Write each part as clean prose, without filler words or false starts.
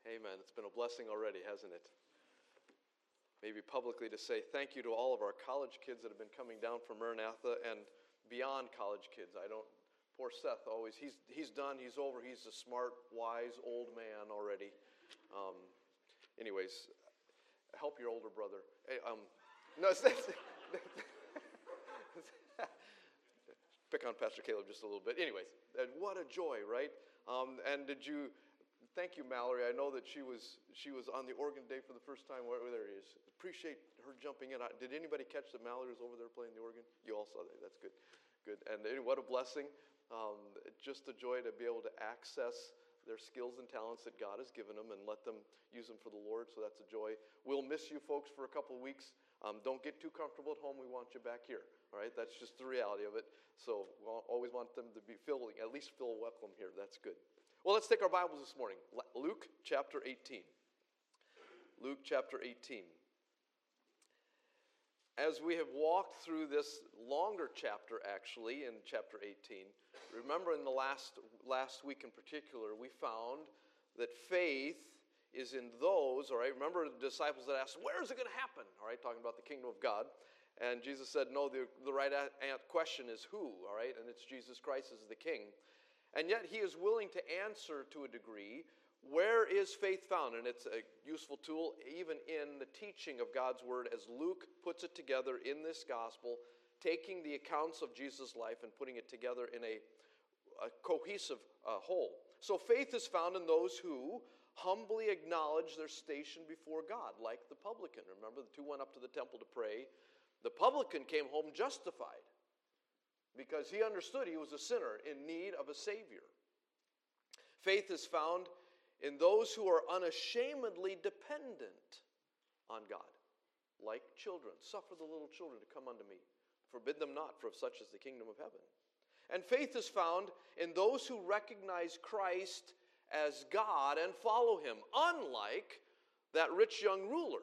Amen. It's been a blessing already, hasn't it? Maybe publicly to say thank you to all of our college kids that have been coming down from Maranatha and beyond college kids. Poor Seth always, he's done, he's over, he's a smart, wise, old man already. Anyways, help your older brother. Hey, no, pick on Pastor Caleb just a little bit. Anyways, what a joy, right? Thank you, Mallory. I know that she was on the organ day for the first time. There he is. Appreciate her jumping in. Did anybody catch that Mallory was over there playing the organ? You all saw that. That's good. Good. And what a blessing. Just a joy to be able to access their skills and talents that God has given them and let them use them for the Lord. So that's a joy. We'll miss you folks for a couple of weeks. Don't get too comfortable at home. We want you back here. All right? That's just the reality of it. So we'll always want them to be at least feel welcome here. That's good. Well, let's take our Bibles this morning. Luke chapter 18. Luke chapter 18. As we have walked through this longer chapter, actually, in chapter 18, remember in the last week in particular, we found that faith is in those, all right, remember the disciples that asked, where is it going to happen? All right, talking about the kingdom of God. And Jesus said, no, the right question is who, all right, and it's Jesus Christ as the king. And yet he is willing to answer to a degree, where is faith found? And it's a useful tool even in the teaching of God's word as Luke puts it together in this gospel, taking the accounts of Jesus' life and putting it together in a cohesive whole. So faith is found in those who humbly acknowledge their station before God, like the publican. Remember, the two went up to the temple to pray. The publican came home justified, because he understood he was a sinner in need of a Savior. Faith is found in those who are unashamedly dependent on God, like children. Suffer the little children to come unto me. Forbid them not, for of such is the kingdom of heaven. And faith is found in those who recognize Christ as God and follow him, unlike that rich young ruler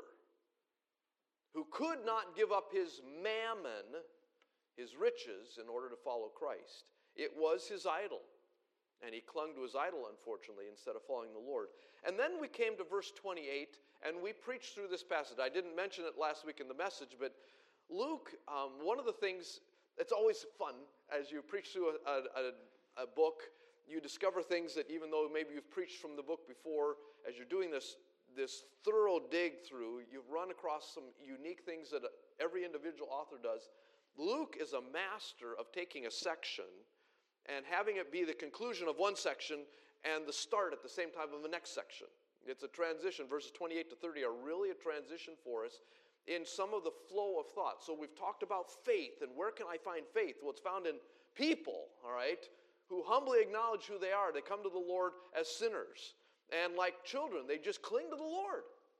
who could not give up his mammon, his riches, in order to follow Christ. It was his idol. And he clung to his idol, unfortunately, instead of following the Lord. And then we came to verse 28, and we preached through this passage. I didn't mention it last week in the message, but Luke, one of the things, it's always fun as you preach through a book, you discover things that even though maybe you've preached from the book before, as you're doing this thorough dig through, you've run across some unique things that every individual author does. Luke is a master of taking a section and having it be the conclusion of one section and the start at the same time of the next section. It's a transition. Verses 28 to 30 are really a transition for us in some of the flow of thought. So we've talked about faith, and where can I find faith? Well, it's found in people, all right, who humbly acknowledge who they are. They come to the Lord as sinners. And like children, they just cling to the Lord.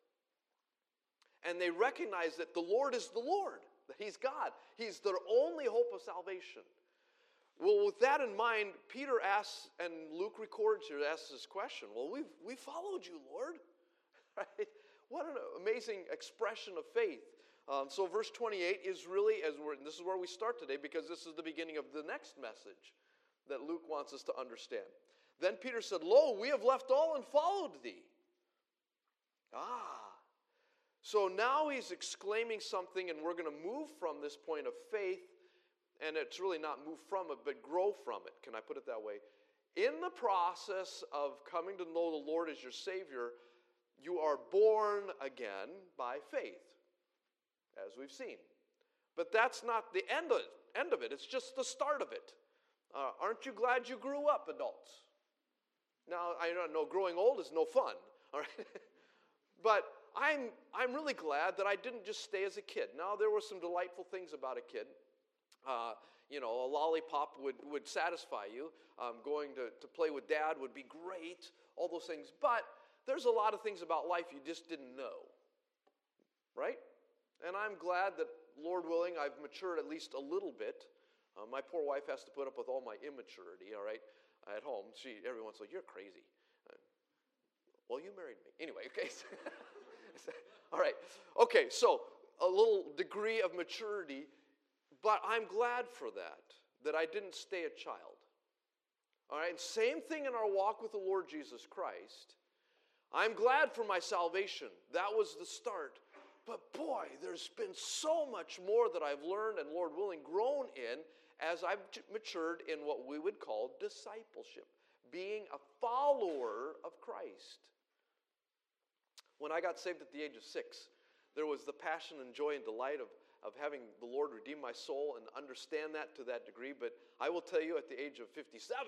And they recognize that the Lord is the Lord, that he's God. He's their only hope of salvation. Well, with that in mind, Peter asks, and Luke records here, asks this question. Well, we followed you, Lord. Right? What an amazing expression of faith. So verse 28 is really, this is where we start today, because this is the beginning of the next message that Luke wants us to understand. Then Peter said, Lo, we have left all and followed thee. So now he's exclaiming something, and we're going to move from this point of faith. And it's really not move from it, but grow from it. Can I put it that way? In the process of coming to know the Lord as your Savior, you are born again by faith, as we've seen. But that's not the end of it. It's just the start of it. Aren't you glad you grew up, adults? Now, I know growing old is no fun, all right? But I'm really glad that I didn't just stay as a kid. Now, there were some delightful things about a kid. A lollipop would satisfy you. Going to play with dad would be great, all those things. But there's a lot of things about life you just didn't know, right? And I'm glad that, Lord willing, I've matured at least a little bit. My poor wife has to put up with all my immaturity, all right, at home. Everyone's like, you're crazy. Well, you married me. Anyway, okay. All right. Okay, so a little degree of maturity. But I'm glad for that I didn't stay a child. All right, and same thing in our walk with the Lord Jesus Christ. I'm glad for my salvation. That was the start. But boy, there's been so much more that I've learned and, Lord willing, grown in as I've matured in what we would call discipleship, being a follower of Christ. When I got saved at the age of 6, there was the passion and joy and delight of having the Lord redeem my soul and understand that to that degree. But I will tell you, at the age of 57,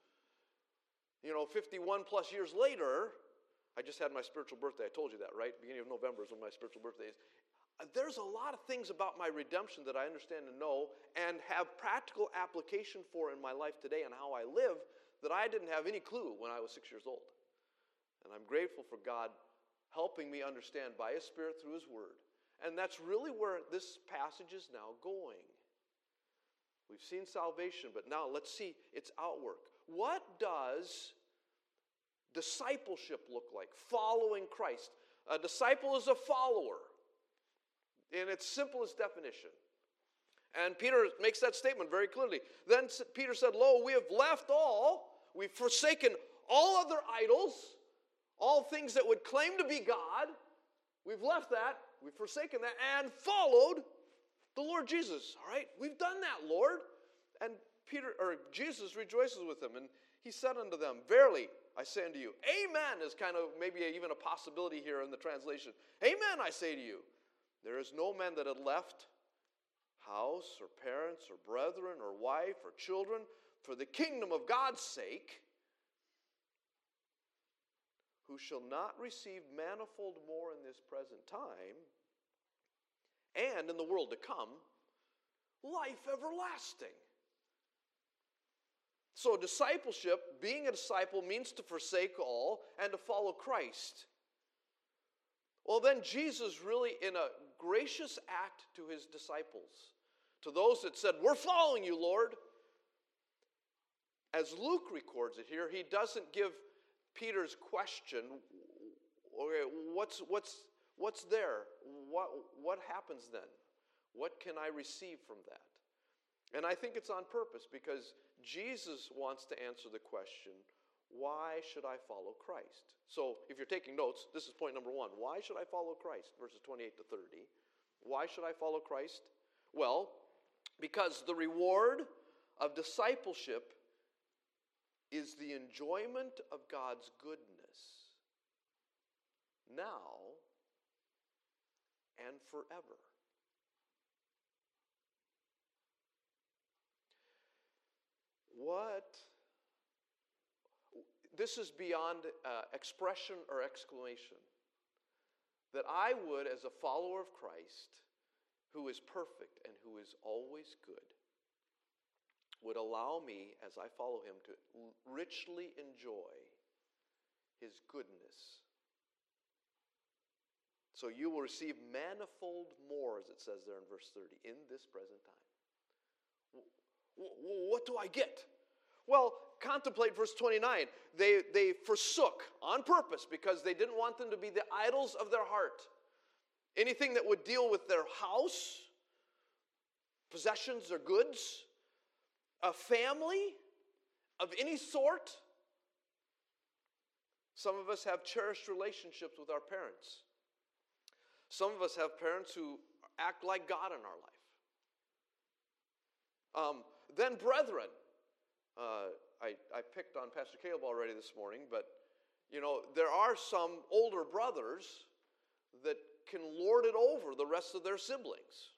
51 plus years later, I just had my spiritual birthday. I told you that, right? Beginning of November is when my spiritual birthday is. There's a lot of things about my redemption that I understand and know and have practical application for in my life today and how I live that I didn't have any clue when I was 6 years old. And I'm grateful for God helping me understand by His Spirit through His Word. And that's really where this passage is now going. We've seen salvation, but now let's see its outwork. What does discipleship look like? Following Christ. A disciple is a follower in its simplest definition. And Peter makes that statement very clearly. Then Peter said, "Lo, we have left all, we've forsaken all other idols, all things that would claim to be God. We've left that, we've forsaken that, and followed the Lord Jesus." All right, we've done that, Lord. And Jesus rejoices with them, and he said unto them, "Verily, I say unto you," amen is kind of maybe even a possibility here in the translation. "Amen, I say to you, there is no man that had left house or parents or brethren or wife or children for the kingdom of God's sake, who shall not receive manifold more in this present time, and in the world to come, life everlasting." So discipleship, being a disciple, means to forsake all and to follow Christ. Well, then Jesus really, in a gracious act to his disciples, to those that said, "We're following you, Lord," as Luke records it here, he doesn't give Peter's question, okay, what's there? What happens then? What can I receive from that? And I think it's on purpose because Jesus wants to answer the question, why should I follow Christ? So if you're taking notes, this is point number 1. Why should I follow Christ? Verses 28 to 30. Why should I follow Christ? Well, because the reward of discipleship is the enjoyment of God's goodness now and forever. This is beyond expression or exclamation. That I would, as a follower of Christ, who is perfect and who is always good, would allow me, as I follow him, to richly enjoy his goodness. So you will receive manifold more, as it says there in verse 30, in this present time. What do I get? Well, contemplate verse 29. They forsook on purpose because they didn't want them to be the idols of their heart. Anything that would deal with their house, possessions or goods, a family of any sort. Some of us have cherished relationships with our parents. Some of us have parents who act like God in our life. Then brethren. I picked on Pastor Caleb already this morning, but there are some older brothers that can lord it over the rest of their siblings.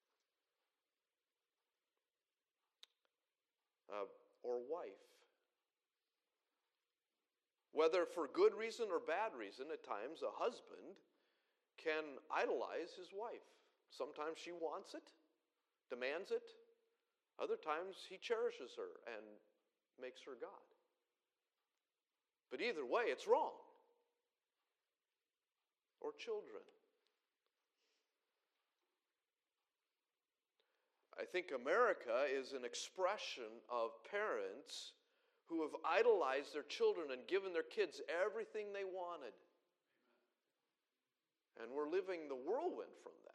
Or wife. Whether for good reason or bad reason, at times a husband can idolize his wife. Sometimes she wants it, demands it. Other times he cherishes her and makes her God. But either way, it's wrong. Or children. I think America is an expression of parents who have idolized their children and given their kids everything they wanted. And we're living the whirlwind from that.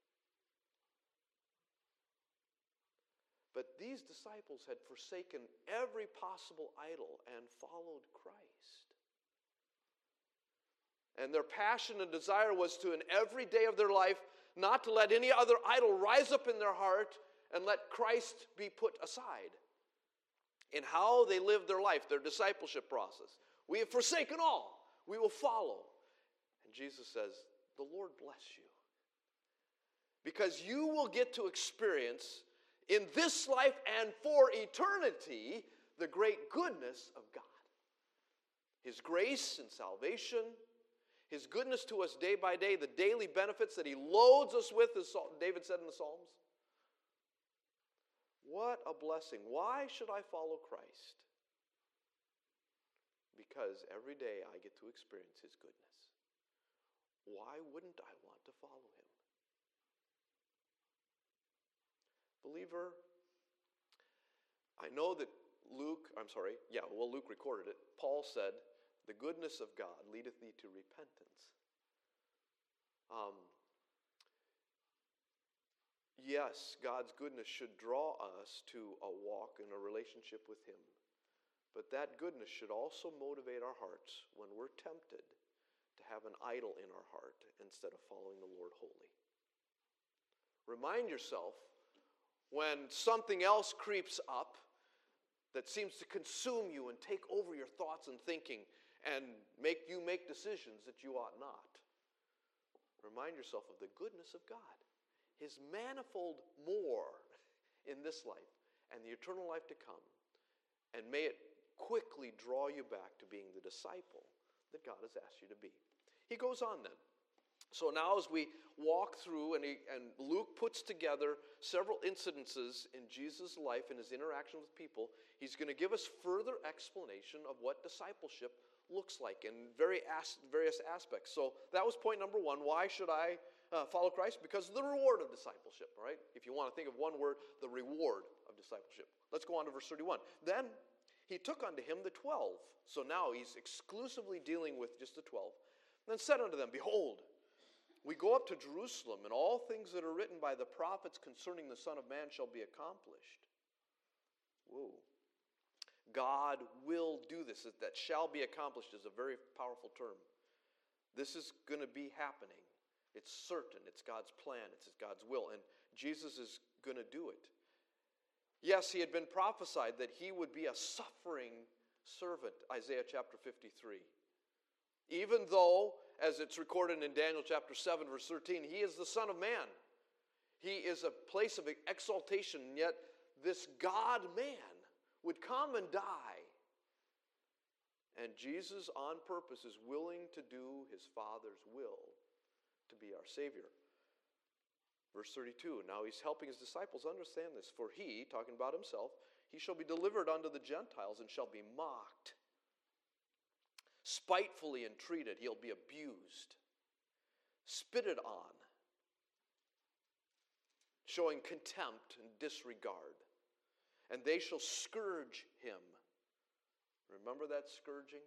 But these disciples had forsaken every possible idol and followed Christ. And their passion and desire was to, in every day of their life, not to let any other idol rise up in their heart and let Christ be put aside. In how they lived their life, their discipleship process. We have forsaken all. We will follow. And Jesus says, the Lord bless you. Because you will get to experience in this life and for eternity the great goodness of God. His grace and salvation, His goodness to us day by day, the daily benefits that He loads us with, as David said in the Psalms. What a blessing. Why should I follow Christ? Because every day I get to experience His goodness. Why wouldn't I want to follow Him? Believer, I know that Luke recorded it. Paul said, the goodness of God leadeth thee to repentance. Yes, God's goodness should draw us to a walk in a relationship with Him. But that goodness should also motivate our hearts when we're tempted to have an idol in our heart instead of following the Lord wholly. Remind yourself when something else creeps up that seems to consume you and take over your thoughts and thinking and make you make decisions that you ought not. Remind yourself of the goodness of God. His manifold more in this life and the eternal life to come. And may it quickly draw you back to being the disciple that God has asked you to be. He goes on then. So now as we walk through and Luke puts together several incidences in Jesus' life and his interaction with people, he's going to give us further explanation of what discipleship looks like in various aspects. So that was point number one. Why should I follow Christ? Because of the reward of discipleship, right? If you want to think of one word, the reward of discipleship. Let's go on to verse 31. Then he took unto him the 12. So now he's exclusively dealing with just the 12. And then said unto them, Behold, we go up to Jerusalem, and all things that are written by the prophets concerning the Son of Man shall be accomplished. Whoa. God will do this. That shall be accomplished is a very powerful term. This is going to be happening. It's certain. It's God's plan. It's God's will. And Jesus is going to do it. Yes, he had been prophesied that he would be a suffering servant, Isaiah chapter 53. Even though, as it's recorded in Daniel chapter 7, verse 13, he is the Son of Man. He is a place of exaltation, and yet this God-man would come and die. And Jesus, on purpose, is willing to do his Father's will to be our Savior. Verse 32, now he's helping his disciples understand this. For he, talking about himself, he shall be delivered unto the Gentiles and shall be mocked. Spitefully entreated, he'll be abused, spitted on, showing contempt and disregard. And they shall scourge him. Remember that scourging?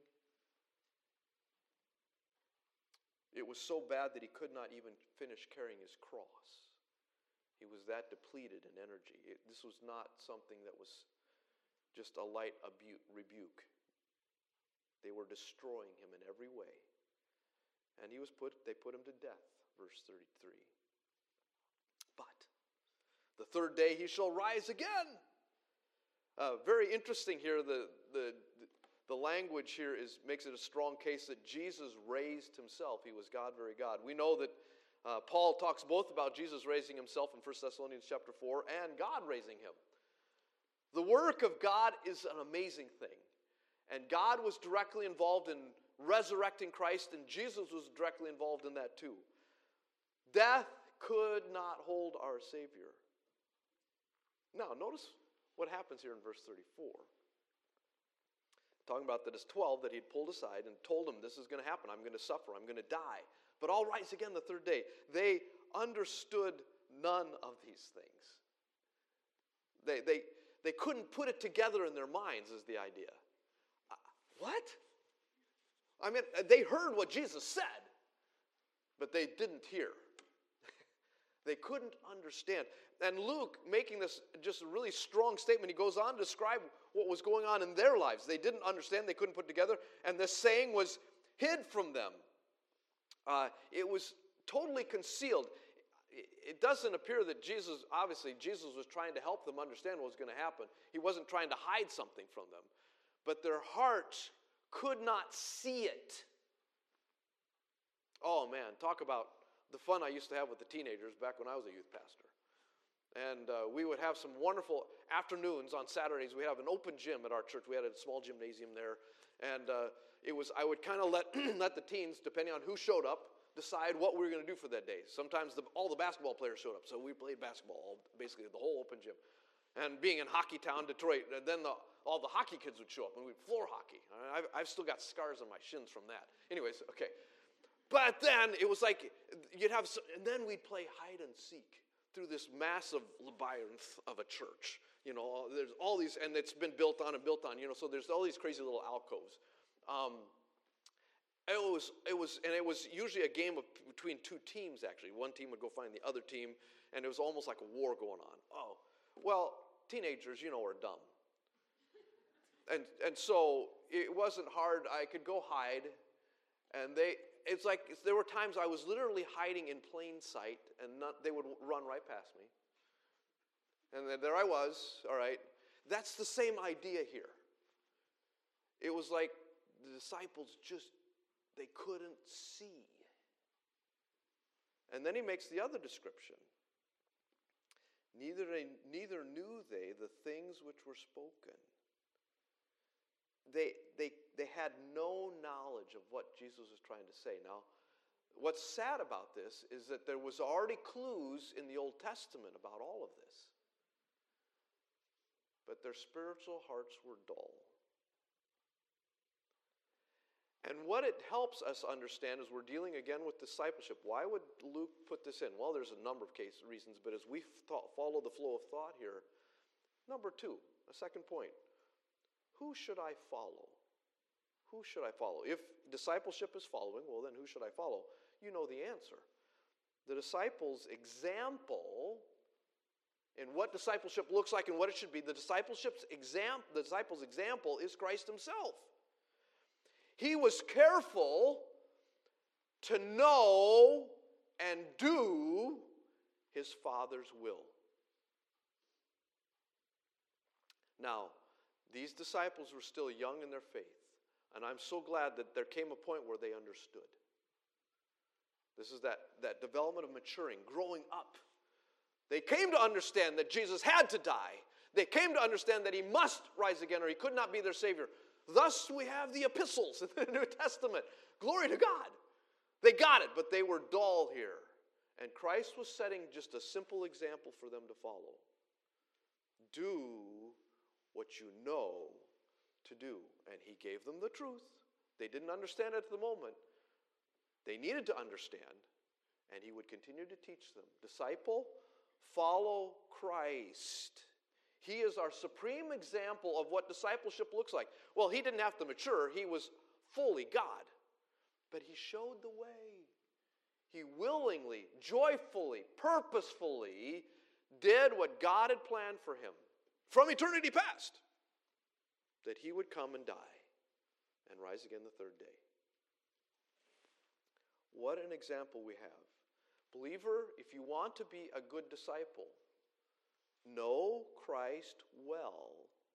It was so bad that he could not even finish carrying his cross. He was that depleted in energy. This was not something that was just a light rebuke. They were destroying him in every way. And they put him to death, verse 33. But the third day he shall rise again. Very interesting here. The language here makes it a strong case that Jesus raised himself. He was God, very God. We know that Paul talks both about Jesus raising himself in 1 Thessalonians chapter 4 and God raising him. The work of God is an amazing thing. And God was directly involved in resurrecting Christ, and Jesus was directly involved in that too. Death could not hold our Savior. Now, notice what happens here in verse 34. Talking about that his 12 that he'd pulled aside and told him, this is going to happen. I'm going to suffer. I'm going to die. But I'll rise again the third day. They understood none of these things. They couldn't put it together in their minds is the idea. What? I mean, they heard what Jesus said, but they didn't hear. They couldn't understand. And Luke, making this just a really strong statement, he goes on to describe what was going on in their lives. They didn't understand, they couldn't put together, and this saying was hid from them. It was totally concealed. It doesn't appear that Jesus was trying to help them understand what was going to happen. He wasn't trying to hide something from them. But their hearts could not see it. Oh man, talk about the fun I used to have with the teenagers back when I was a youth pastor. And we would have some wonderful afternoons on Saturdays. We have an open gym at our church. We had a small gymnasium there. And I would kind of let the teens, depending on who showed up, decide what we were going to do for that day. Sometimes all the basketball players showed up, so we played basketball, basically the whole open gym. And being in hockey town, Detroit, then all the hockey kids would show up, and we'd floor hockey. I've still got scars on my shins from that. Anyways, okay. But then it was like and then we'd play hide and seek through this massive labyrinth of a church. There's all these, and it's been built on, so there's all these crazy little alcoves. It was usually a game between two teams, actually. One team would go find the other team, and it was almost like a war going on. Oh, well, teenagers, are dumb. And so it wasn't hard. I could go hide, and it's like there were times I was literally hiding in plain sight, and they would run right past me. And then there I was, all right. That's the same idea here. It was like the disciples they couldn't see. And then he makes the other description. Neither knew they the things which were spoken. They had no knowledge of what Jesus was trying to say. Now, what's sad about this is that there was already clues in the Old Testament about all of this. But their spiritual hearts were dull. And what it helps us understand is we're dealing again with discipleship. Why would Luke put this in? Well, there's a number of reasons, but as we follow the flow of thought here, number two, a second point, who should I follow? Who should I follow? If discipleship is following, well then who should I follow? You know the answer. The disciples' example and what discipleship looks like and what it should be, the disciples' example is Christ himself. He was careful to know and do his Father's will. Now, these disciples were still young in their faith, and I'm so glad that there came a point where they understood. This is that development of maturing, growing up. They came to understand that Jesus had to die. They came to understand that he must rise again or he could not be their Savior. Thus we have the epistles in the New Testament. Glory to God. They got it, but they were dull here. And Christ was setting just a simple example for them to follow. Do what you know to do. And he gave them the truth. They didn't understand it at the moment. They needed to understand. And he would continue to teach them. Disciple, follow Christ. He is our supreme example of what discipleship looks like. Well, he didn't have to mature. He was fully God. But he showed the way. He willingly, joyfully, purposefully did what God had planned for him from eternity past. That he would come and die and rise again the third day. What an example we have. Believer, if you want to be a good disciple, know Christ well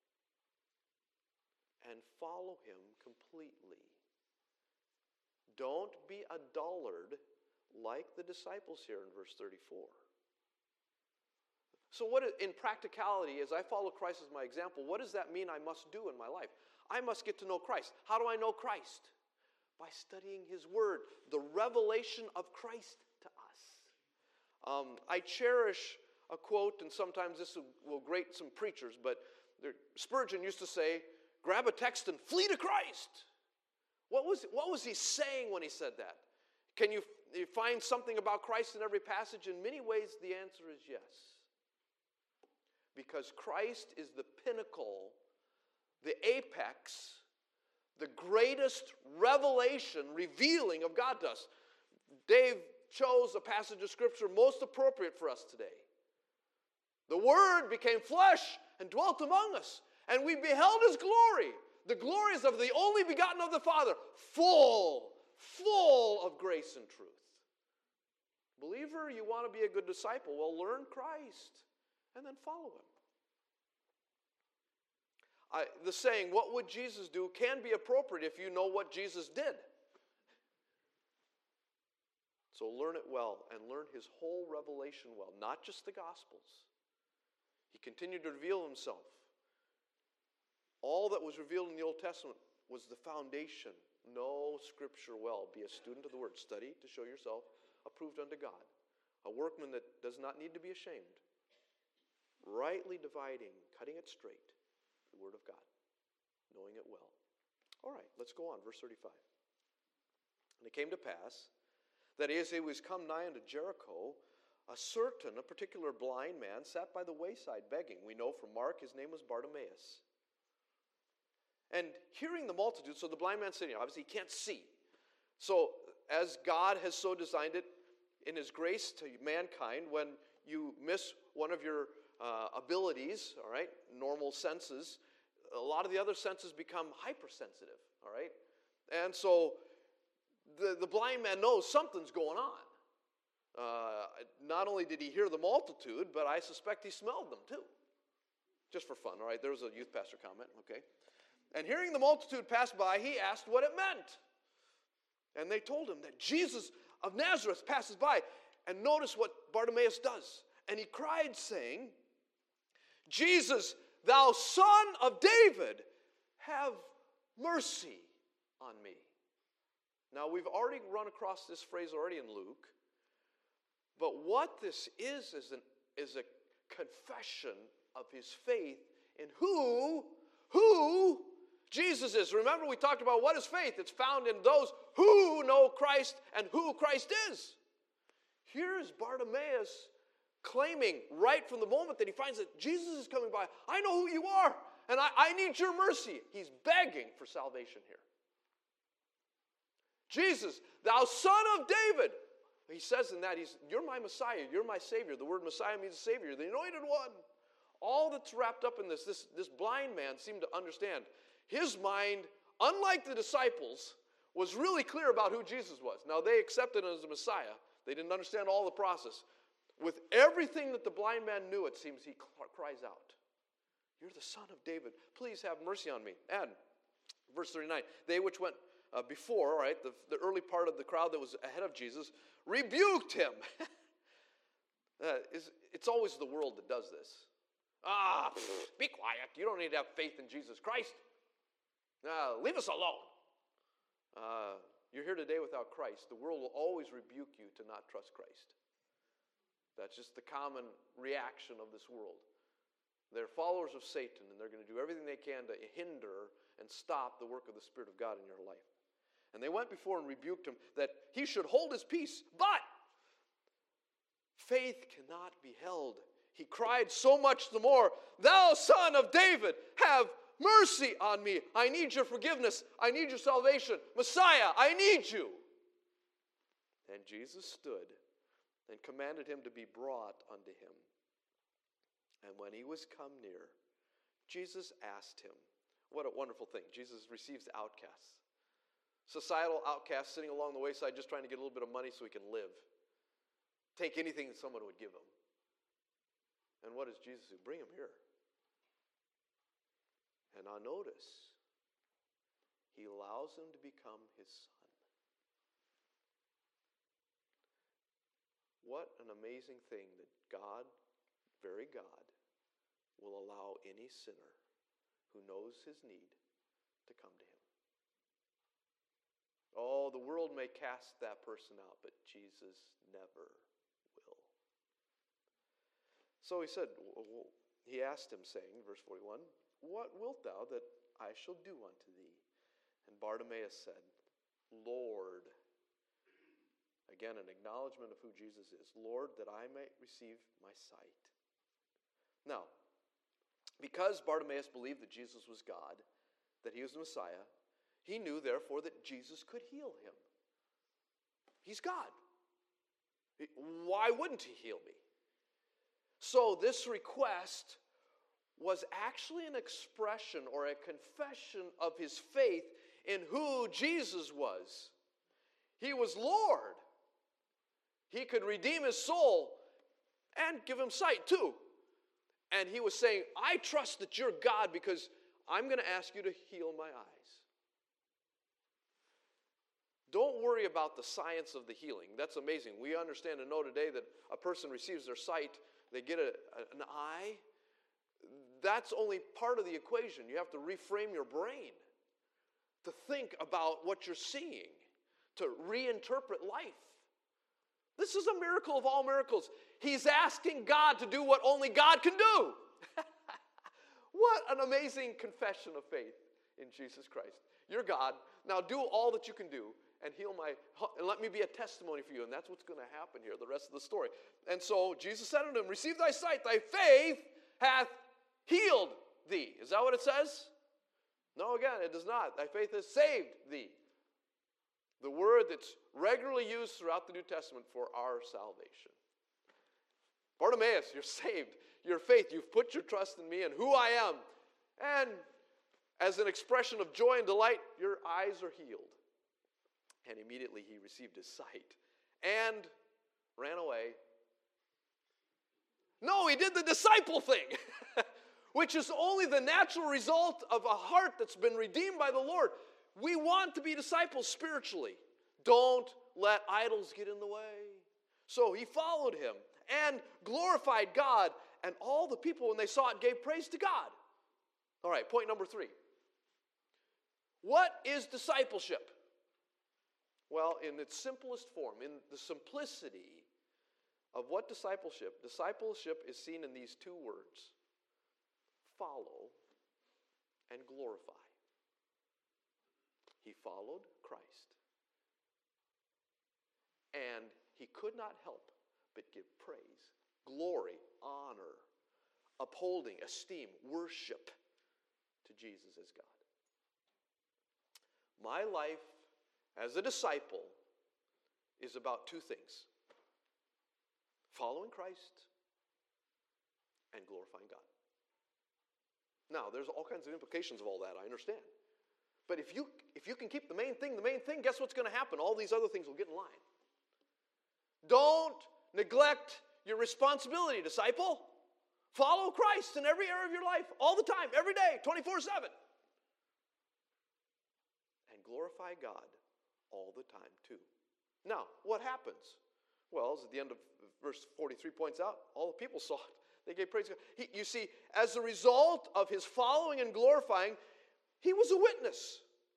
and follow him completely. Don't be a dullard like the disciples here in verse 34. So in practicality, as I follow Christ as my example, what does that mean I must do in my life? I must get to know Christ. How do I know Christ? By studying his word, the revelation of Christ to us. I cherish a quote, and sometimes this will grate some preachers, but Spurgeon used to say, grab a text and flee to Christ. What was he saying when he said that? Can you find something about Christ in every passage? In many ways, the answer is yes. Because Christ is the pinnacle, the apex, the greatest revelation, revealing of God to us. Dave chose a passage of Scripture most appropriate for us today. The Word became flesh and dwelt among us, and we beheld his glory. The glories of the only begotten of the Father, full of grace and truth. Believer, you want to be a good disciple. Well, learn Christ and then follow him. The saying, what would Jesus do, can be appropriate if you know what Jesus did. So learn it well and learn his whole revelation well, not just the Gospels. He continued to reveal himself. All that was revealed in the Old Testament was the foundation. Know Scripture well. Be a student of the Word. Study to show yourself approved unto God. A workman that does not need to be ashamed. Rightly dividing, cutting it straight, the Word of God. Knowing it well. All right, let's go on. Verse 35. And it came to pass that as he was come nigh unto Jericho, a particular blind man sat by the wayside begging. We know from Mark his name was Bartimaeus. And hearing the multitude, so the blind man sitting, obviously he can't see. So as God has so designed it in his grace to mankind, when you miss one of your abilities, all right, normal senses, a lot of the other senses become hypersensitive, all right? And so the blind man knows something's going on. Not only did he hear the multitude, but I suspect he smelled them too. Just for fun, all right? There was a youth pastor comment, okay? And hearing the multitude pass by, he asked what it meant. And they told him that Jesus of Nazareth passes by. And notice what Bartimaeus does. And he cried, saying, Jesus, thou Son of David, have mercy on me. Now, we've already run across this phrase already in Luke. But what this is a confession of his faith in who Jesus is. Remember, we talked about what is faith. It's found in those who know Christ and who Christ is. Here is Bartimaeus claiming right from the moment that he finds that Jesus is coming by, I know who you are, and I need your mercy. He's begging for salvation here. Jesus, thou Son of David. He says in that, you're my Messiah, you're my Savior. The word Messiah means Savior, the anointed one. All that's wrapped up in this blind man seemed to understand. His mind, unlike the disciples, was really clear about who Jesus was. Now, they accepted him as the Messiah. They didn't understand all the process. With everything that the blind man knew, it seems he cries out, you're the Son of David. Please have mercy on me. And verse 39, they which went before, all right, the early part of the crowd that was ahead of Jesus, rebuked him. It's always the world that does this. Be quiet. You don't need to have faith in Jesus Christ. Leave us alone. You're here today without Christ. The world will always rebuke you to not trust Christ. That's just the common reaction of this world. They're followers of Satan, and they're going to do everything they can to hinder and stop the work of the Spirit of God in your life. And they went before and rebuked him that he should hold his peace. But faith cannot be held. He cried so much the more, thou Son of David, have mercy on me. I need your forgiveness. I need your salvation. Messiah, I need you. And Jesus stood and commanded him to be brought unto him. And when he was come near, Jesus asked him, what a wonderful thing. Jesus receives outcasts. Societal outcasts sitting along the wayside just trying to get a little bit of money so he can live. Take anything that someone would give him. And what does Jesus do? Bring him here. And now notice, he allows him to become his son. What an amazing thing that God, very God, will allow any sinner who knows his need to come to him. Oh, the world may cast that person out, but Jesus never will. So he asked him, saying, verse 41, what wilt thou that I shall do unto thee? And Bartimaeus said, Lord, again an acknowledgement of who Jesus is, Lord, that I may receive my sight. Now, because Bartimaeus believed that Jesus was God, that he was the Messiah, he knew, therefore, that Jesus could heal him. He's God. Why wouldn't he heal me? So this request was actually an expression or a confession of his faith in who Jesus was. He was Lord. He could redeem his soul and give him sight too. And he was saying, I trust that you're God because I'm going to ask you to heal my eyes. Don't worry about the science of the healing. That's amazing. We understand and know today that a person receives their sight, they get an eye. That's only part of the equation. You have to reframe your brain to think about what you're seeing, to reinterpret life. This is a miracle of all miracles. He's asking God to do what only God can do. What an amazing confession of faith in Jesus Christ. You're God. Now do all that you can do and and let me be a testimony for you. And that's what's going to happen here, the rest of the story. And so Jesus said unto him, receive thy sight, thy faith hath healed thee. Is that what it says? No, again, it does not. Thy faith has saved thee. The word that's regularly used throughout the New Testament for our salvation. Bartimaeus, you're saved. Your faith, you've put your trust in me and who I am. And as an expression of joy and delight, your eyes are healed. And immediately he received his sight and ran away. No, he did the disciple thing, which is only the natural result of a heart that's been redeemed by the Lord. We want to be disciples spiritually. Don't let idols get in the way. So he followed him and glorified God, and all the people, when they saw it, gave praise to God. All right, point number 3. What is discipleship? Well, in its simplest form, in the simplicity of what discipleship is seen in these 2 words: follow and glorify. He followed Christ. And he could not help but give praise, glory, honor, upholding, esteem, worship to Jesus as God. My life as a disciple is about 2 things: following Christ and glorifying God. Now, there's all kinds of implications of all that, I understand. But if you can keep the main thing, guess what's going to happen? All these other things will get in line. Don't neglect your responsibility, disciple. Follow Christ in every area of your life, all the time, every day, 24/7. And glorify God all the time, too. Now, what happens? Well, as at the end of verse 43 points out, all the people saw it. They gave praise to God. You see, as a result of his following and glorifying, he was a witness.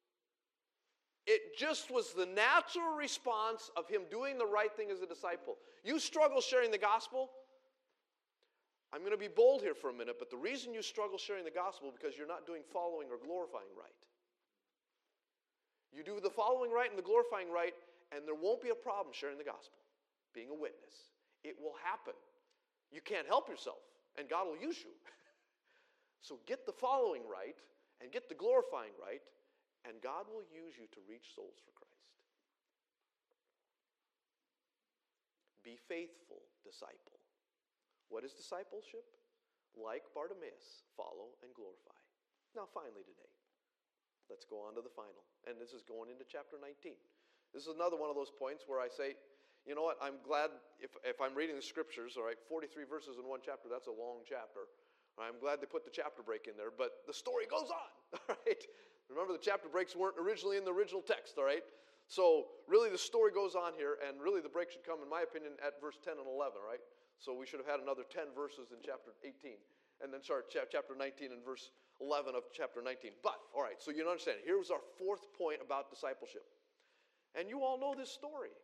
It just was the natural response of him doing the right thing as a disciple. You struggle sharing the gospel. I'm going to be bold here for a minute, but the reason you struggle sharing the gospel is because you're not doing following or glorifying right. You do the following right and the glorifying right, and there won't be a problem sharing the gospel, being a witness. It will happen. You can't help yourself, and God will use you. So get the following right and get the glorifying right, and God will use you to reach souls for Christ. Be faithful, disciple. What is discipleship? Like Bartimaeus, follow and glorify. Now finally today, let's go on to the final. And this is going into chapter 19. This is another one of those points where I say, you know what, I'm glad if I'm reading the scriptures, all right, 43 verses in one chapter, that's a long chapter. I'm glad they put the chapter break in there, but the story goes on, all right? Remember, the chapter breaks weren't originally in the original text, all right? So really the story goes on here, and really the break should come, in my opinion, at verse 10 and 11, right? So we should have had another 10 verses in chapter 18, and then start chapter 19 and verse 11 of chapter 19. But, all right, so you understand, here's our 4th point about discipleship. And you all know this story.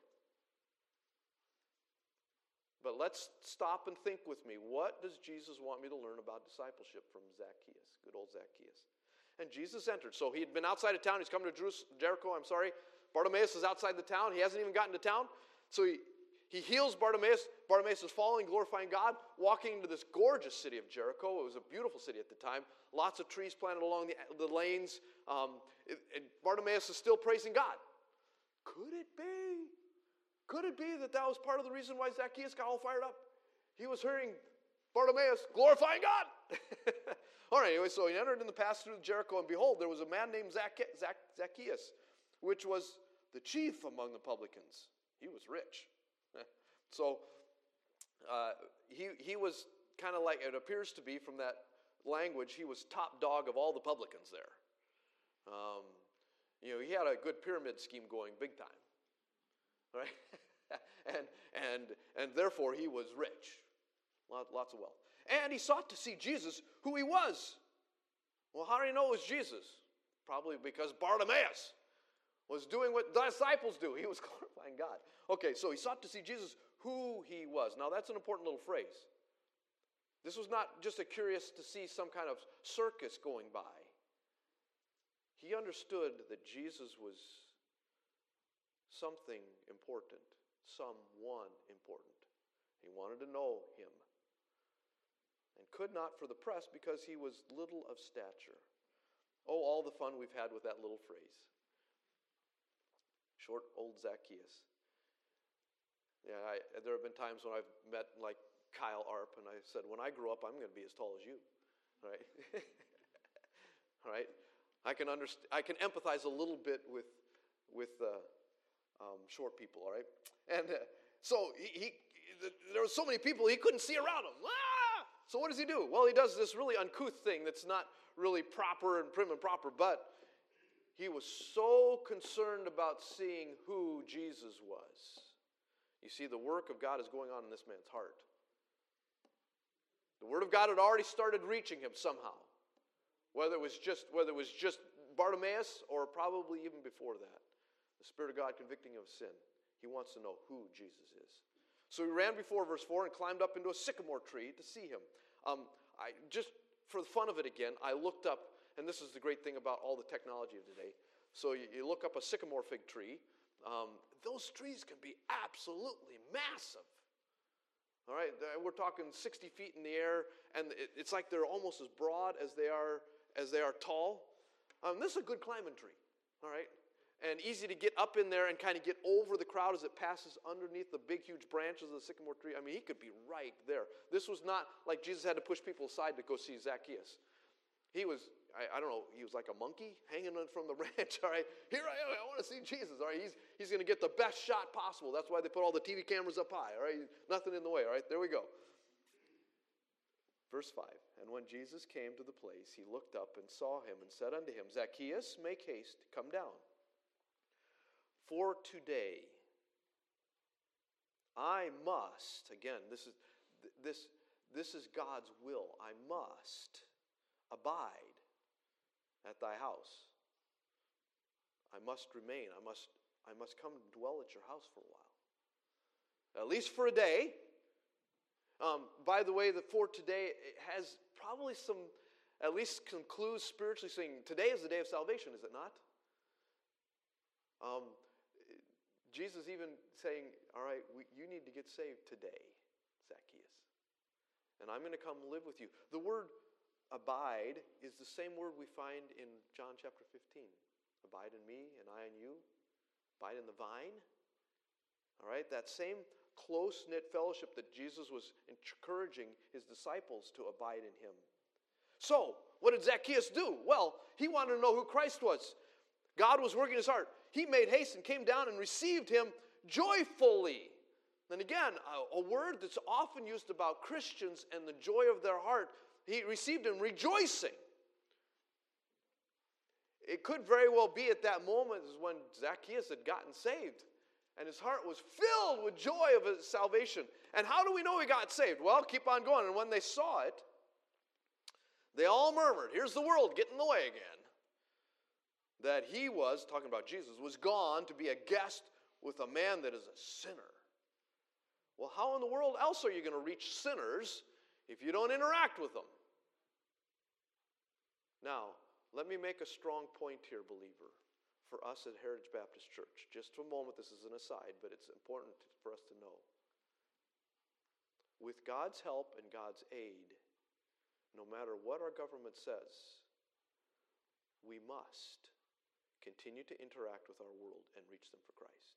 But let's stop and think with me. What does Jesus want me to learn about discipleship from Zacchaeus, good old Zacchaeus? And Jesus entered. So he had been outside of town. He's coming to Jericho, Bartimaeus is outside the town. He hasn't even gotten to town. So he heals Bartimaeus. Bartimaeus is following, glorifying God, walking into this gorgeous city of Jericho. It was a beautiful city at the time. Lots of trees planted along the lanes. Bartimaeus is still praising God. Could it be that was part of the reason why Zacchaeus got all fired up? He was hearing Bartimaeus glorifying God. All right, anyway, so he entered in the pass through Jericho, and behold, there was a man named Zacchaeus, which was the chief among the publicans. He was rich. So he was kind of like, it appears to be from that language, he was top dog of all the publicans there. He had a good pyramid scheme going big time, right? and therefore he was rich, lots of wealth. And he sought to see Jesus, who he was. Well, how do you know it was Jesus? Probably because Bartimaeus was doing what disciples do. He was glorifying God. Okay, so he sought to see Jesus, who he was. Now that's an important little phrase. This was not just a curious to see some kind of circus going by. He understood that Jesus was something important, someone important. He wanted to know him. And could not for the press because he was little of stature. Oh, all the fun we've had with that little phrase. Short old Zacchaeus. Yeah, there have been times when I've met like Kyle Arp and I said, when I grow up, I'm going to be as tall as you. Right? Right? I can empathize a little bit with short people, all right? And so there were so many people he couldn't see around him. Ah! So what does he do? Well, he does this really uncouth thing that's not really proper and prim and proper, but he was so concerned about seeing who Jesus was. You see, the work of God is going on in this man's heart. The Word of God had already started reaching him somehow. Whether it was just Bartimaeus or probably even before that. The Spirit of God convicting him of sin. He wants to know who Jesus is. So he ran before verse 4 and climbed up into a sycamore tree to see him. Just for the fun of it again, I looked up, and this is the great thing about all the technology of today. So you look up a sycamore fig tree. Those trees can be absolutely massive. All right, we're talking 60 feet in the air, and it's like they're almost as broad as they are tall. This is a good climbing tree, all right? And easy to get up in there and kind of get over the crowd as it passes underneath the big, huge branches of the sycamore tree. I mean, he could be right there. This was not like Jesus had to push people aside to go see Zacchaeus. He was, I don't know, he was like a monkey hanging from the branch, all right? Here I am, I want to see Jesus, all right? He's going to get the best shot possible. That's why they put all the TV cameras up high, all right? Nothing in the way, all right? There we go. Verse 5, and when Jesus came to the place, he looked up and saw him and said unto him, Zacchaeus, make haste, come down. For today I must, again, this is God's will, I must abide at thy house. I must remain. I must come and dwell at your house for a while. At least for a day. By the way, the for today has probably at least some clues spiritually saying, today is the day of salvation, is it not? Jesus even saying, all right, you need to get saved today, Zacchaeus. And I'm going to come live with you. The word abide is the same word we find in John chapter 15. Abide in me and I in you. Abide in the vine. All right, that same close-knit fellowship that Jesus was encouraging his disciples to abide in him. So, what did Zacchaeus do? Well, he wanted to know who Christ was. God was working his heart. He made haste and came down and received him joyfully. And again, a word that's often used about Christians and the joy of their heart. He received him rejoicing. It could very well be at that moment is when Zacchaeus had gotten saved. And his heart was filled with joy of his salvation. And how do we know he got saved? Well, keep on going. And when they saw it, they all murmured, here's the world getting in the way again. That he was, talking about Jesus, was gone to be a guest with a man that is a sinner. Well, how in the world else are you going to reach sinners if you don't interact with them? Now, let me make a strong point here, believer, for us at Heritage Baptist Church. Just for a moment, this is an aside, but it's important for us to know. With God's help and God's aid, no matter what our government says, we must continue to interact with our world and reach them for Christ.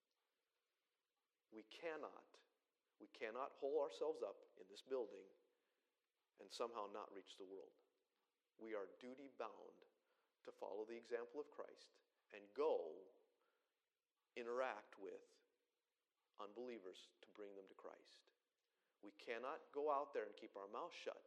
We cannot hole ourselves up in this building and somehow not reach the world. We are duty bound to follow the example of Christ and go interact with unbelievers to bring them to Christ. We cannot go out there and keep our mouth shut.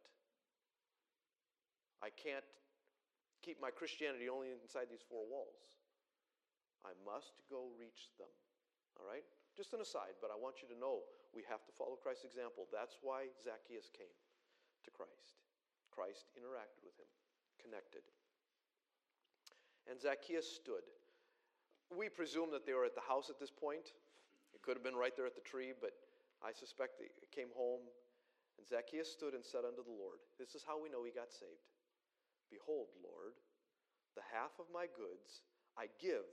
I can't keep my Christianity only inside these four walls. I must go reach them. All right? Just an aside, but I want you to know we have to follow Christ's example. That's why Zacchaeus came to Christ. Christ interacted with him, connected. And Zacchaeus stood. We presume that they were at the house at this point. It could have been right there at the tree, but I suspect they came home. And Zacchaeus stood and said unto the Lord, this is how we know he got saved. Behold, Lord, the half of my goods I give.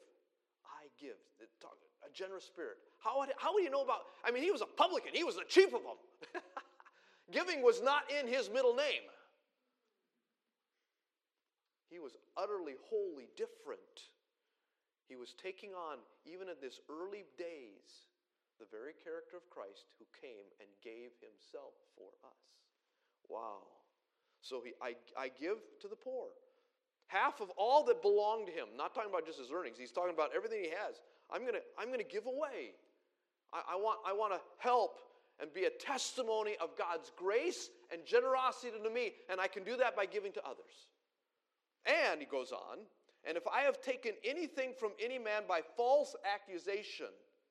A generous spirit. How would you know about, he was a publican. He was the chief of them. Giving was not in his middle name. He was utterly, wholly different. He was taking on, even in this early days, the very character of Christ who came and gave himself for us. Wow. So I give to the poor. Half of all that belonged to him. Not talking about just his earnings. He's talking about everything he has. I'm gonna give away. I want to help and be a testimony of God's grace and generosity to me, and I can do that by giving to others. And he goes on, and if I have taken anything from any man by false accusation,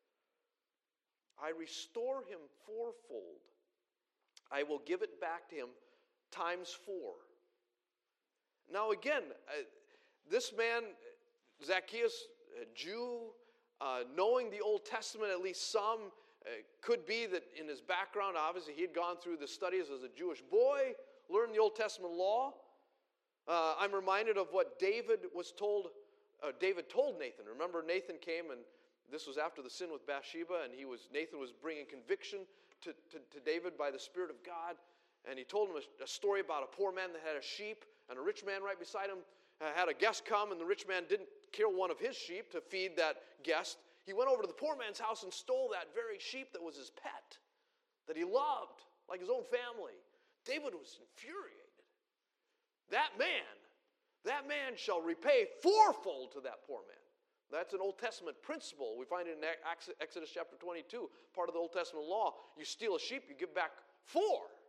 I restore him fourfold. I will give it back to him times 4. Now again, this man, Zacchaeus, a Jew, knowing the Old Testament, at least some, could be that in his background, obviously he had gone through the studies as a Jewish boy, learned the Old Testament law. I'm reminded of what David told Nathan. Remember, Nathan came, and this was after the sin with Bathsheba, and Nathan was bringing conviction to David by the Spirit of God. And he told him a story about a poor man that had a sheep, and a rich man right beside him had a guest come, and the rich man didn't kill one of his sheep to feed that guest. He went over to the poor man's house and stole that very sheep that was his pet, that he loved, like his own family. David was infuriated. That man shall repay fourfold to that poor man. That's an Old Testament principle. We find it in Exodus chapter 22, part of the Old Testament law. You steal a sheep, you give back 4.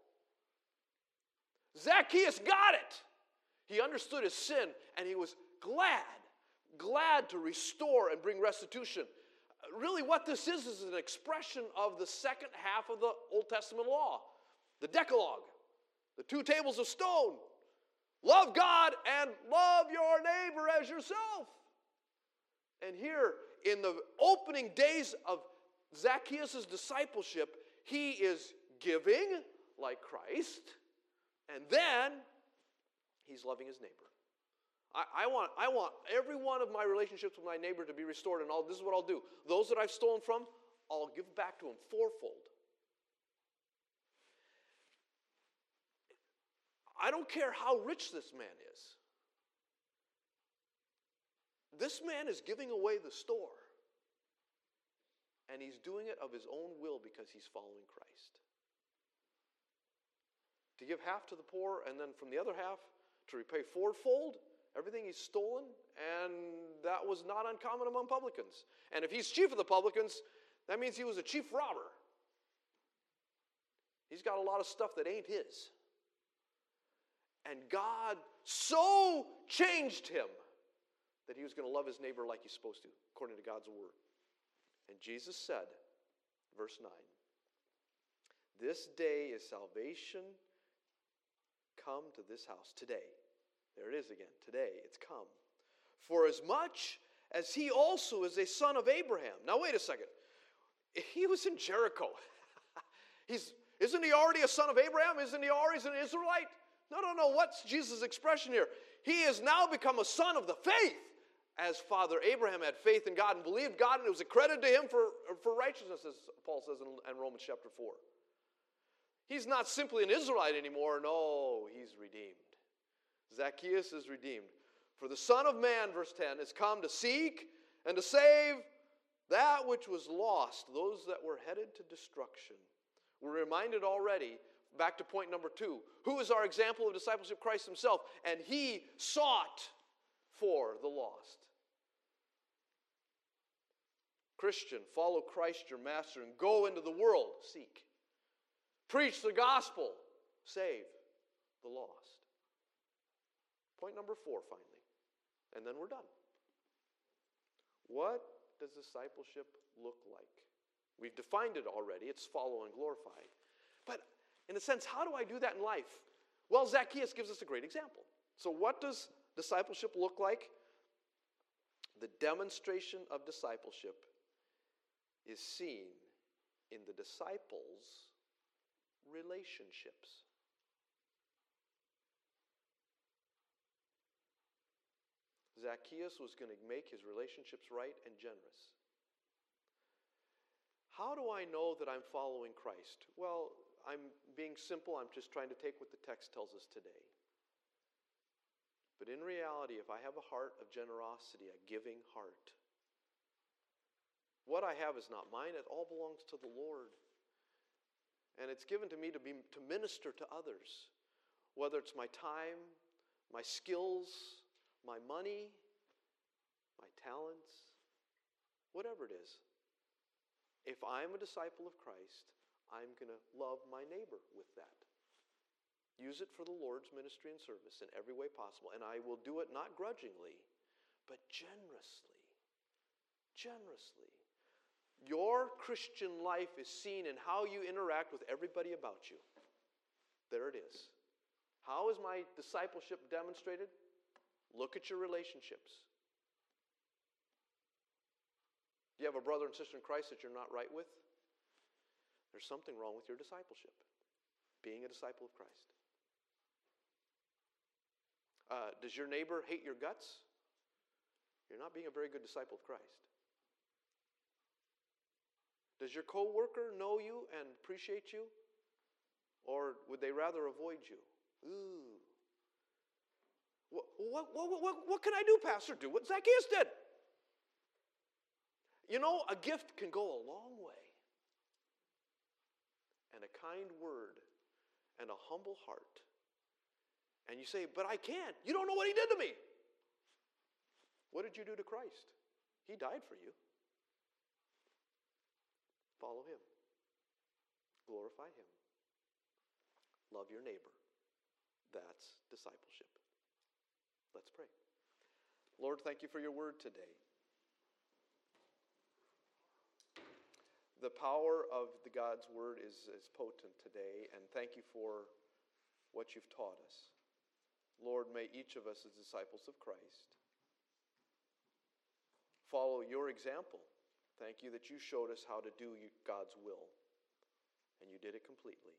Zacchaeus got it. He understood his sin, and he was glad to restore and bring restitution. Really what this is an expression of the second half of the Old Testament law. The Decalogue, the 2 tables of stone. Love God and love your neighbor as yourself. And here, in the opening days of Zacchaeus' discipleship, he is giving like Christ, and then he's loving his neighbor. I want every one of my relationships with my neighbor to be restored, and this is what I'll do. Those that I've stolen from, I'll give back to him fourfold. I don't care how rich this man is. This man is giving away the store. And he's doing it of his own will because he's following Christ. To give half to the poor, and then from the other half to repay fourfold everything he's stolen, and that was not uncommon among publicans. And if he's chief of the publicans, that means he was a chief robber. He's got a lot of stuff that ain't his. And God so changed him that he was going to love his neighbor like he's supposed to, according to God's word. And Jesus said, verse 9, this day is salvation come to this house. Today. There it is again. Today it's come. For as much as he also is a son of Abraham. Now wait a second. He was in Jericho. Isn't he already a son of Abraham? Isn't he already an Israelite? No. What's Jesus' expression here? He has now become a son of the faith, as Father Abraham had faith in God and believed God, and it was accredited to him for righteousness, as Paul says in Romans chapter 4. He's not simply an Israelite anymore. No, he's redeemed. Zacchaeus is redeemed. For the Son of Man, verse 10, is come to seek and to save that which was lost, those that were headed to destruction. We're reminded already, back to point number 2, who is our example of discipleship? Christ himself. And he sought for the lost. Christian, follow Christ your master and go into the world, seek. Preach the gospel, save the lost. Point number 4, finally, and then we're done. What does discipleship look like? We've defined it already. It's follow and glorify. But in a sense, how do I do that in life? Well, Zacchaeus gives us a great example. So what does discipleship look like? The demonstration of discipleship is seen in the disciples' relationships. Zacchaeus was going to make his relationships right and generous. How do I know that I'm following Christ? Well, I'm being simple. I'm just trying to take what the text tells us today. But in reality, if I have a heart of generosity, a giving heart, what I have is not mine. It all belongs to the Lord. And it's given to me to minister to others, whether it's my time, my skills, my money, my talents, whatever it is. If I'm a disciple of Christ, I'm going to love my neighbor with that. Use it for the Lord's ministry and service in every way possible. And I will do it not grudgingly, but generously. Generously. Your Christian life is seen in how you interact with everybody about you. There it is. How is my discipleship demonstrated? Look at your relationships. Do you have a brother and sister in Christ that you're not right with? There's something wrong with your discipleship, being a disciple of Christ. Does your neighbor hate your guts? You're not being a very good disciple of Christ. Does your coworker know you and appreciate you? Or would they rather avoid you? Ooh. What can I do, Pastor? Do what Zacchaeus did. You know, a gift can go a long way. And a kind word and a humble heart. And you say, but I can't. You don't know what he did to me. What did you do to Christ? He died for you. Follow him. Glorify him. Love your neighbor. That's discipleship. Let's pray. Lord, thank you for your word today. The power of God's word is potent today, and thank you for what you've taught us. Lord, may each of us as disciples of Christ follow your example. Thank you that you showed us how to do God's will, and you did it completely.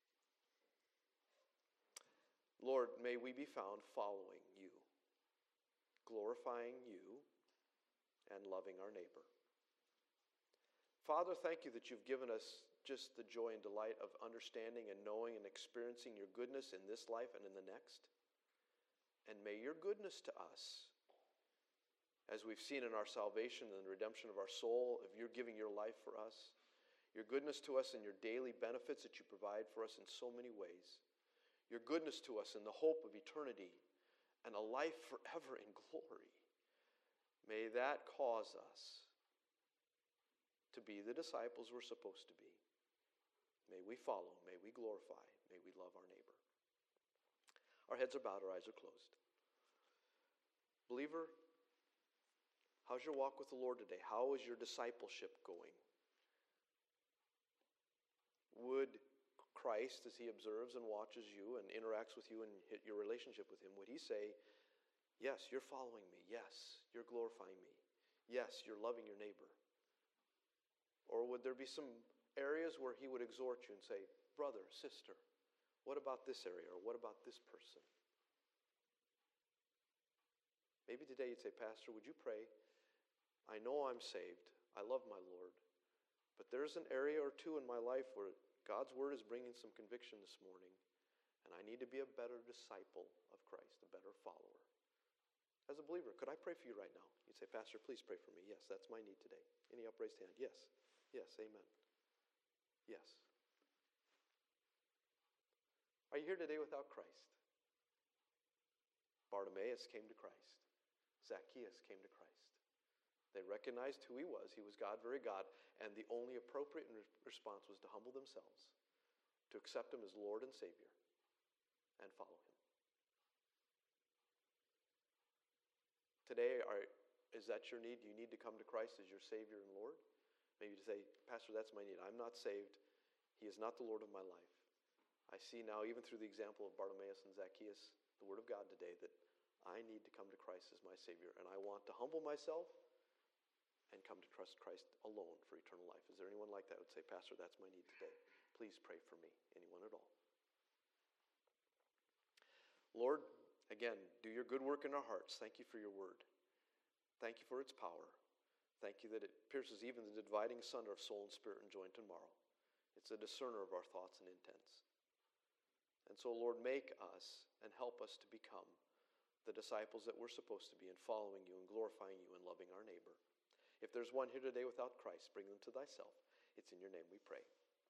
Lord, may we be found following you, glorifying you, and loving our neighbor. Father, thank you that you've given us just the joy and delight of understanding and knowing and experiencing your goodness in this life and in the next. And may your goodness to us, as we've seen in our salvation and the redemption of our soul, of your giving your life for us, your goodness to us and your daily benefits that you provide for us in so many ways, your goodness to us in the hope of eternity and a life forever in glory, may that cause us to be the disciples we're supposed to be. May we follow, may we glorify, may we love our neighbor. Our heads are bowed, our eyes are closed. Believer, how's your walk with the Lord today? How is your discipleship going? Would Christ, as he observes and watches you and interacts with you and your relationship with him, would he say, yes, you're following me. Yes, you're glorifying me. Yes, you're loving your neighbor. Or would there be some areas where he would exhort you and say, brother, sister, what about this area? Or what about this person? Maybe today you'd say, Pastor, would you pray? I know I'm saved. I love my Lord. But there's an area or two in my life where God's word is bringing some conviction this morning, and I need to be a better disciple of Christ, a better follower. As a believer, could I pray for you right now? You'd say, Pastor, please pray for me. Yes, that's my need today. Any upraised hand? Yes. Yes, amen. Yes. Are you here today without Christ? Bartimaeus came to Christ. Zacchaeus came to Christ. They recognized who he was. He was God, very God. And the only appropriate response was to humble themselves, to accept him as Lord and Savior, and follow him. Today, is that your need? Do you need to come to Christ as your Savior and Lord? Maybe to say, Pastor, that's my need. I'm not saved. He is not the Lord of my life. I see now, even through the example of Bartimaeus and Zacchaeus, the Word of God today, that I need to come to Christ as my Savior. And I want to humble myself and come to trust Christ alone for eternal life. Is there anyone like that who would say, Pastor, that's my need today? Please pray for me. Anyone at all? Lord, again, do your good work in our hearts. Thank you for your word. Thank you for its power. Thank you that it pierces even the dividing asunder of soul and spirit and joint and marrow. It's a discerner of our thoughts and intents. And so, Lord, make us and help us to become the disciples that we're supposed to be in following you and glorifying you and loving our neighbor. If there's one here today without Christ, bring them to thyself. It's in your name we pray.